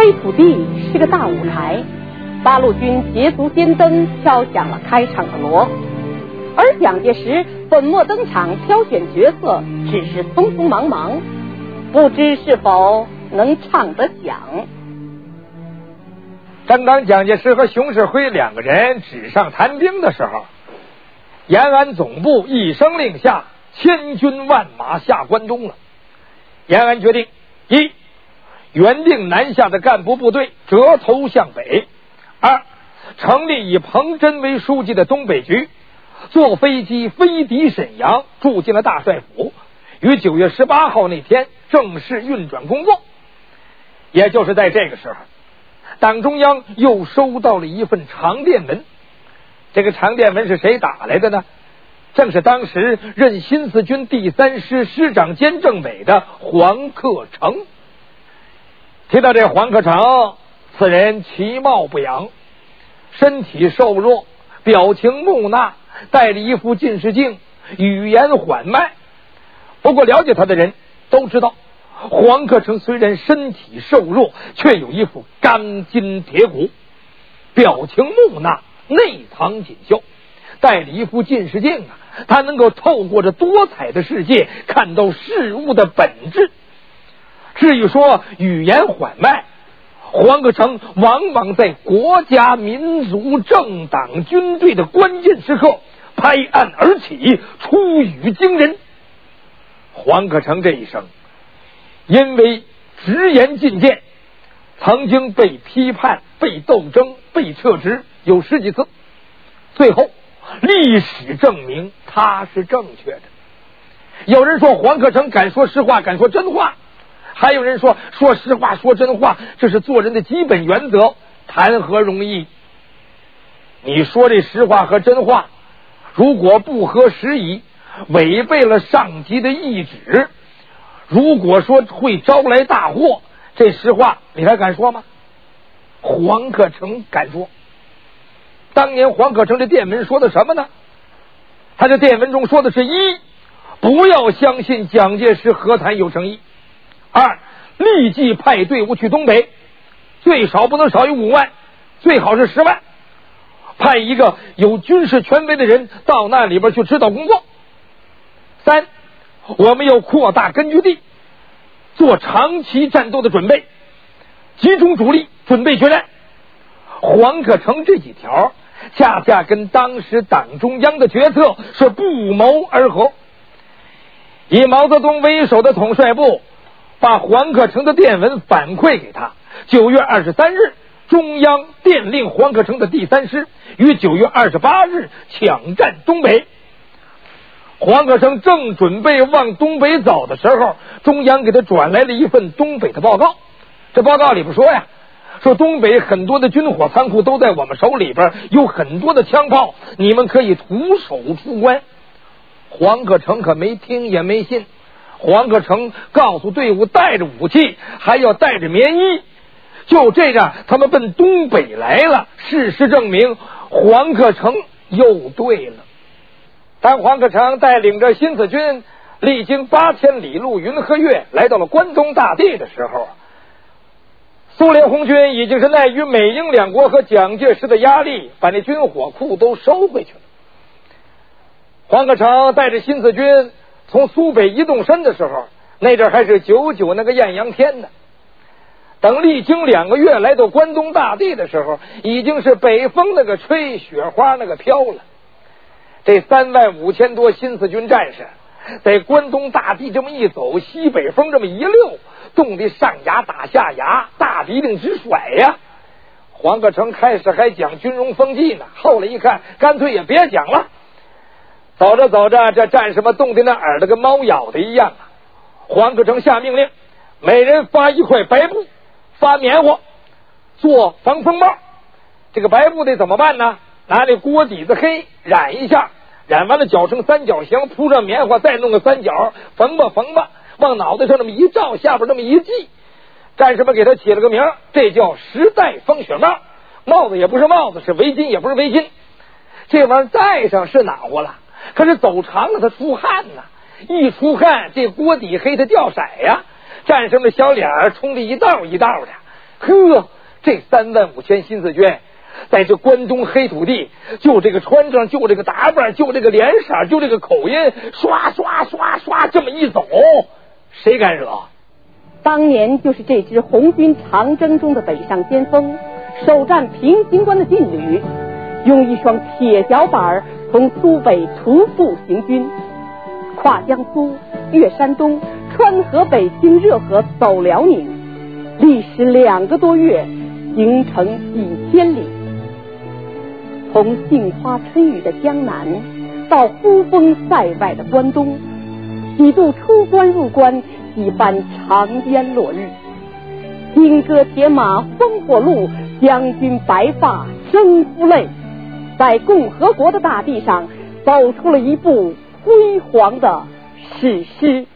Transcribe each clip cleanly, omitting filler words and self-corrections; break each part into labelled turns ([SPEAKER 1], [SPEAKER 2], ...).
[SPEAKER 1] 黑土地是个大舞台，八路军捷足先登，敲响了开场的锣。而蒋介石本末登场，挑选角色只是匆匆忙忙，不知是否能唱得响。
[SPEAKER 2] 正当蒋介石和熊式辉两个人纸上谈兵的时候，延安总部一声令下，千军万马下关东了。延安决定：一、原定南下的干部部队折头向北；二、成立以彭真为书记的东北局，坐飞机飞抵沈阳，住进了大帅府，于9月18号那天正式运转工作。也就是在这个时候，党中央又收到了一份长电文。这个长电文是谁打来的呢？正是当时任新四军第3师师长兼政委的黄克诚。提到这黄克诚，此人其貌不扬，身体瘦弱，表情木讷，戴着一副近视镜，语言缓慢。不过了解他的人都知道，黄克诚虽然身体瘦弱，却有一副钢筋铁骨，表情木讷，内藏锦绣，戴着一副近视镜他能够透过这多彩的世界看到事物的本质。至于说语言缓慢，黄克诚往往在国家、民族、政党、军队的关键时刻拍案而起，出语惊人。黄克诚这一生因为直言进谏，曾经被批判、被斗争、被撤职有10几次，最后历史证明他是正确的。有人说黄克诚敢说实话，敢说真话，还有人说说实话说真话，这是做人的基本原则，谈何容易。你说这实话和真话，如果不合时宜，违背了上级的意旨，如果说会招来大祸，这实话你还敢说吗？黄克诚敢说。当年黄克诚的电文说的什么呢？他的电文中说的是：一、不要相信蒋介石和谈有诚意；二、立即派队伍去东北，最少不能少于5万，最好是10万，派一个有军事权威的人到那里边去指导工作。三、我们要扩大根据地，做长期战斗的准备，集中主力准备决战。黄克诚这几条恰恰跟当时党中央的决策是不谋而合。以毛泽东为首的统帅部把黄克诚的电文反馈给他。9月23日，中央电令黄克诚的第3师于9月28日抢占东北。黄克诚正准备往东北走的时候，中央给他转来了一份东北的报告。这报告里边说呀，说东北很多的军火仓库都在我们手里边，有很多的枪炮，你们可以徒手出关。黄克诚可没听也没信，黄克诚告诉队伍带着武器，还要带着棉衣。就这样他们奔东北来了。事实证明黄克诚又对了。当黄克诚带领着新四军历经8000里路云和月来到了关东大地的时候，苏联红军已经是耐于美英两国和蒋介石的压力，把那军火库都收回去了。黄克诚带着新四军从苏北移动身的时候，那阵还是99那个艳阳天呢。等历经2个月来到关东大地的时候，已经是北风那个吹，雪花那个飘了。这35000多新四军战士在关东大地这么一走，西北风这么一溜，冻得上牙打下牙，大鼻涕直甩呀。黄克诚开始还讲军容风纪呢，后来一看干脆也别讲了。走着走着，这战士们冻得那耳朵跟猫咬的一样啊。黄克诚下命令，每人发一块白布，发棉花，做防风帽。这个白布得怎么办呢？拿那锅底子黑染一下，染完了绞成三角形，铺上棉花，再弄个三角，缝吧缝吧，往脑袋上那么一罩，下边那么一系。战士们给他起了个名，这叫时代风雪帽。帽子也不是帽子，是围巾也不是围巾。这玩意儿戴上是暖和了，可是走长了它出汗呢，一出汗这锅底黑它掉色呀，战士们小脸冲着一道一道的。 呵，这35000新四军在这关东黑土地，就这个穿上，就这个打扮，就这个脸色，就这个口音，刷刷刷刷这么一走，谁敢惹？
[SPEAKER 1] 当年就是这支红军长征中的北上先锋，首战平型关的劲旅，用一双铁脚板从苏北徒步行军，跨江苏，越山东，穿河北，经热河，走辽宁，历时2个多月，行程几千里。从杏花春雨的江南到呼风塞外的关东，几度出关入关，几番长烟落日，金戈铁马烽火路，将军白发征夫泪，在共和国的大地上走出了一部辉煌的史诗。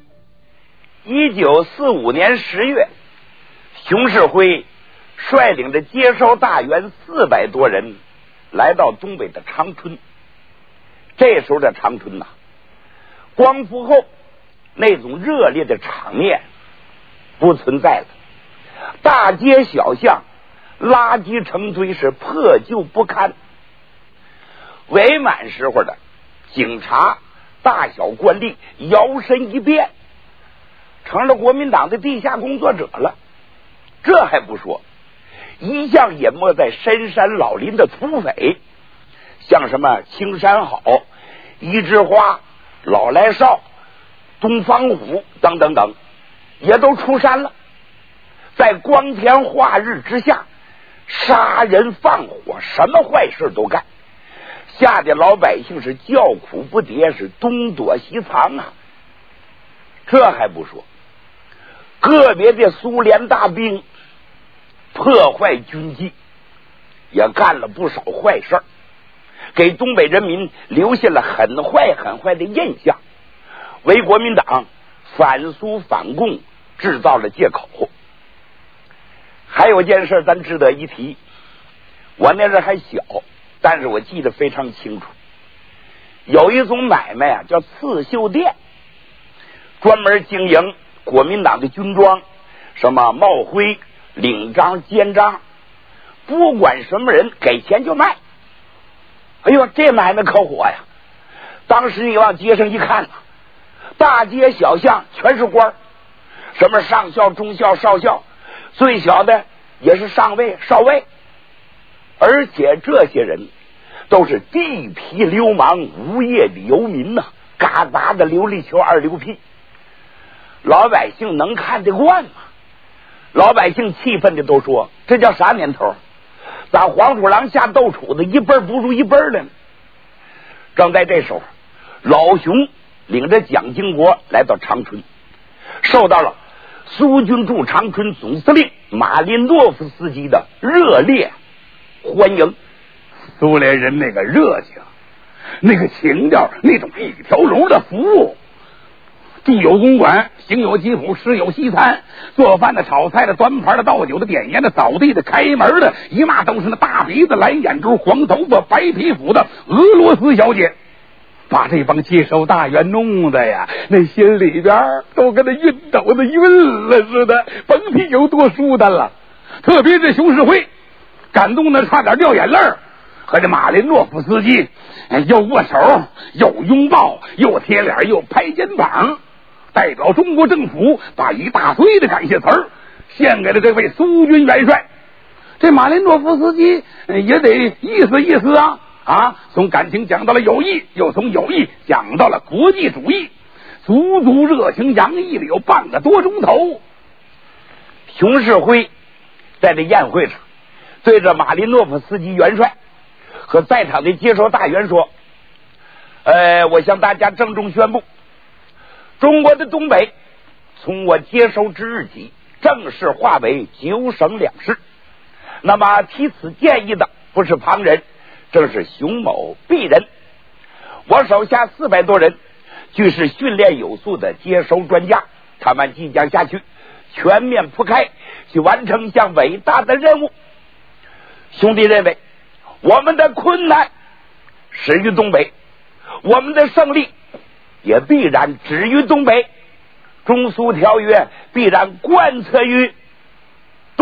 [SPEAKER 3] 1945年10月，熊式辉率领着接收大员400多人来到东北的长春。这时候的长春呐，光复后那种热烈的场面不存在了，大街小巷垃圾成堆，是破旧不堪。伪满时候的警察大小官吏摇身一变，成了国民党的地下工作者了。这还不说，一向隐没在深山老林的土匪，像什么青山好、一枝花、老来少、东方虎等等等，也都出山了，在光天化日之下杀人放火，什么坏事都干，吓得老百姓是叫苦不迭，是东躲西藏啊。这还不说，个别的苏联大兵破坏军纪，也干了不少坏事，给东北人民留下了很坏很坏的印象，为国民党反苏反共制造了借口。还有件事咱值得一提，我那时还小，但是我记得非常清楚。有一种买卖啊，叫刺绣店，专门经营国民党的军装，什么帽徽、领章、肩章，不管什么人给钱就卖。哎呦，这买卖可火呀！当时你往街上一看，大街小巷全是官，什么上校、中校、少校，最小的也是上尉、少尉，而且这些人都是地痞流氓、无业的游民呐，嘎巴的流力球、二流屁，老百姓能看得惯吗？老百姓气愤的都说，这叫啥年头？咋黄鼠狼下豆杵子，一辈不如一辈的呢？正在这时候，老熊领着蒋经国来到长春，受到了苏军驻长春总司令马林诺夫斯基的热烈欢迎。
[SPEAKER 4] 苏联人那个热情，那个情调，那种一条龙的服务，住有公馆，行有吉普，吃有西餐，做饭的、炒菜的、端盘的、倒酒的、点烟的、扫地的、开门的，一嘛都是那大鼻子、蓝眼珠、黄头发、白皮肤的俄罗斯小姐，把这帮接收大员弄的呀，那心里边都跟那熨斗子晕了似的，甭提有多舒坦了。特别是熊式辉，感动的差点掉眼泪，和这马林诺夫斯基又握手又拥抱又贴脸又拍肩膀，代表中国政府把一大堆的感谢词儿献给了这位苏军元帅。这马林诺夫斯基也得意思意思啊，从感情讲到了友谊，又从友谊讲到了国际主义，足足热情洋溢了有半个多钟头。
[SPEAKER 3] 熊式辉在这宴会上对着马林诺夫斯基元帅和在场的接收大员说，我向大家郑重宣布，中国的东北从我接收之日起正式划为9省2市。那么提此建议的不是旁人，正是熊某鄙人。我手下400多人俱是训练有素的接收专家，他们即将下去全面铺开，去完成一项伟大的任务。兄弟认为，我们的困难始于东北，我们的胜利也必然止于东北，中苏条约必然贯彻于东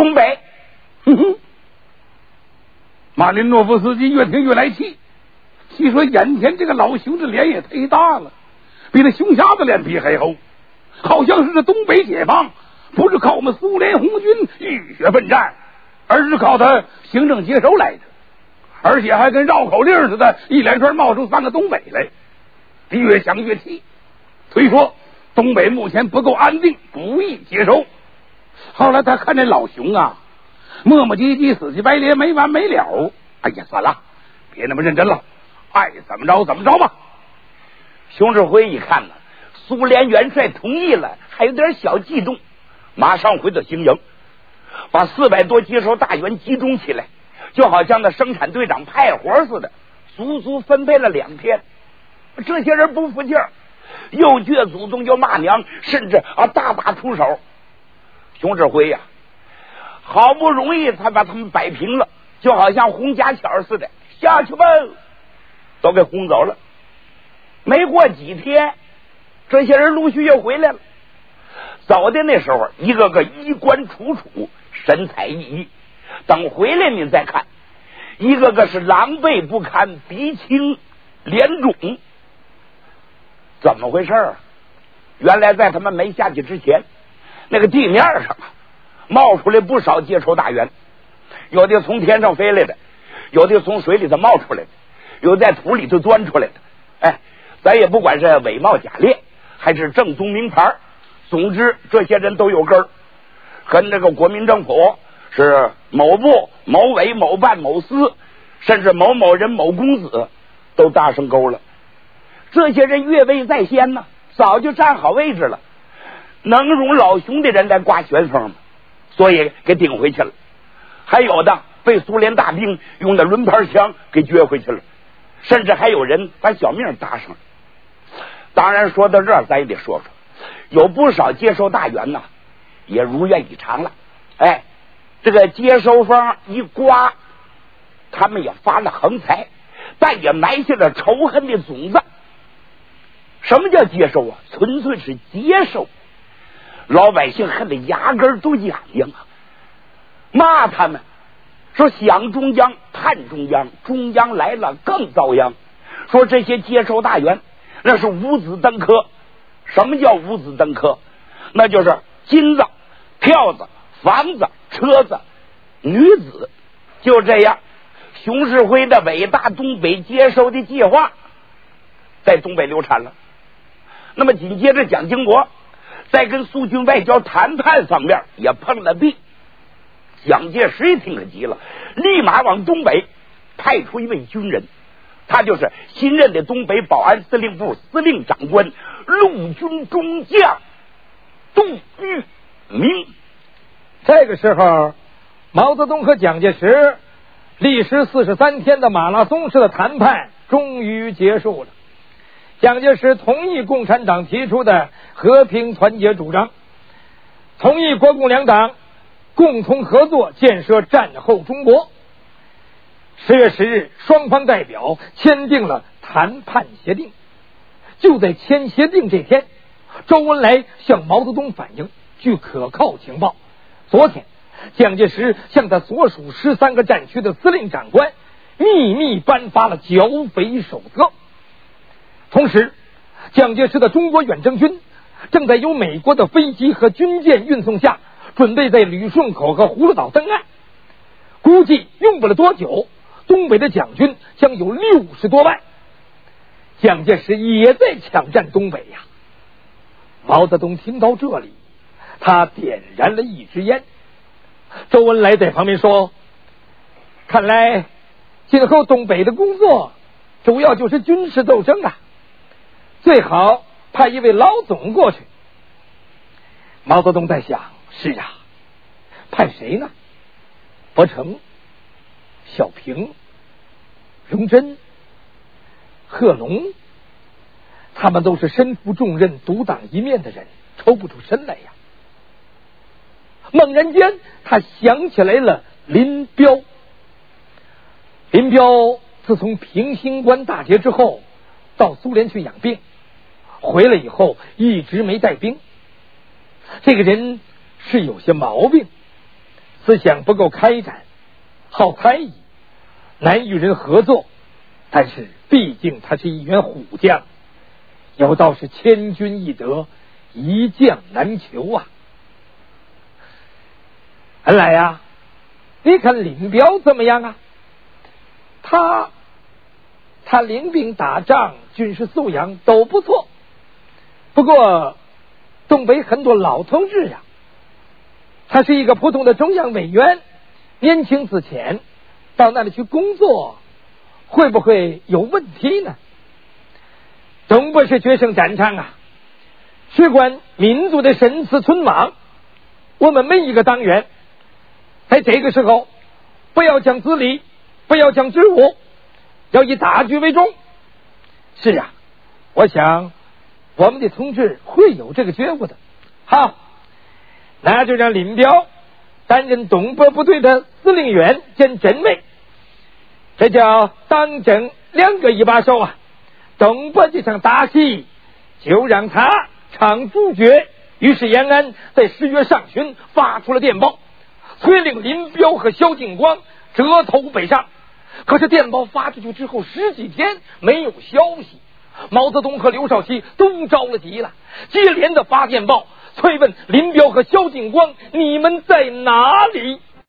[SPEAKER 3] 东北。
[SPEAKER 4] 哼哼，马林诺夫斯基越听越来气，气说眼前这个老熊这脸也忒大了，比那熊瞎子脸皮还厚，好像是这东北解放不是靠我们苏联红军浴血奋战，而是靠他行政接收来的，而且还跟绕口令似的，一连串冒出3个东北来。越想越气，所以说东北目前不够安定，不易接收。后来他看这老熊啊，磨磨唧唧，死乞白咧，没完没了。哎呀，算了，别那么认真了，爱怎么着怎么着吧。
[SPEAKER 3] 熊式辉一看呢，苏联元帅同意了，还有点小激动，马上回到行营，把400多接收大员集中起来，就好像那生产队长派活似的，足足分配了2天。这些人不服气儿，又倔祖宗又骂娘，甚至大打出手。熊式辉呀，好不容易才把他们摆平了，就好像轰家巧似的，下去吧，都给轰走了。没过几天，这些人陆续又回来了。走的那时候，一个个衣冠楚楚，神采奕奕。等回来你再看，一个个是狼狈不堪，鼻青脸肿。怎么回事啊？原来在他们没下去之前，那个地面上冒出来不少接收大员，有的从天上飞来的，有的从水里头冒出来的，有在土里头钻出来的。哎，咱也不管是伪冒假劣还是正宗名牌，总之这些人都有根儿，跟这个国民政府是某部某委某办某司，甚至某某人某公子都搭上钩了。这些人越位在先呢，早就站好位置了，能容老熊的人来刮旋风吗？所以给顶回去了。还有的被苏联大兵用的轮盘枪给撅回去了，甚至还有人把小命搭上了。当然说到这儿，咱也得说说，有不少接收大员呢也如愿以偿了。哎，这个接收风一刮，他们也发了横财，但也埋下了仇恨的种子。什么叫接收啊？纯粹是接收，老百姓恨得牙根都痒痒啊，骂他们说想中央叛中央，中央来了更遭殃，说这些接收大员那是五子登科。什么叫五子登科？那就是金子、票子、房子、车子、女子。就这样，熊式辉的伟大东北接收的计划在东北流产了。那么紧接着蒋经国在跟苏军外交谈判方面也碰了壁。蒋介石一听可急了，立马往东北派出一位军人，他就是新任的东北保安司令部司令长官陆军中将杜聿明。
[SPEAKER 2] 这个时候，毛泽东和蒋介石历时43天的马拉松式的谈判终于结束了。蒋介石同意共产党提出的和平团结主张，同意国共两党共同合作建设战后中国。10月10日，双方代表签订了谈判协定。就在签协定这天，周恩来向毛泽东反映，据可靠情报，昨天蒋介石向他所属13个战区的司令长官秘密颁发了剿匪手册。同时，蒋介石的中国远征军正在由美国的飞机和军舰运送下，准备在旅顺口和葫芦岛登岸。估计用不了多久，东北的蒋军将有60多万。蒋介石也在抢占东北呀。毛泽东听到这里，他点燃了一支烟。周恩来在旁边说，看来今后东北的工作主要就是军事斗争啊，最好派一位老总过去。毛泽东在想，是啊，派谁呢？伯承、小平、荣臻、贺龙，他们都是身负重任独当一面的人，抽不出身来呀。猛然间他想起来了林彪。林彪自从平型关大捷之后到苏联去养病，回来以后一直没带兵。这个人是有些毛病， 思想不够开展，好猜疑，难与人合作。但是毕竟他是一员虎将，有道是千军易得，一将难求啊。恩来呀，你看林彪怎么样啊？他领兵打仗，军事素养都不错。不过东北很多老同志呀，他是一个普通的中央委员，年轻资浅，到那里去工作会不会有问题呢？东北是决胜战场啊，事关民族的生死存亡。我们每一个党员在这个时候不要讲自利，不要讲职务，要以大局为重。是啊，我想我们的同志会有这个觉悟的。好，那就让林彪担任东北部队的司令员兼镇卫，这叫党政两个一把手啊。东北这场大戏就让他唱主角。于是延安在10月上旬发出了电报，催令林彪和萧劲光折头北上。可是电报发出去之后10几天没有消息，毛泽东和刘少奇都着了急了，接连的发电报催问林彪和萧劲光，你们在哪里？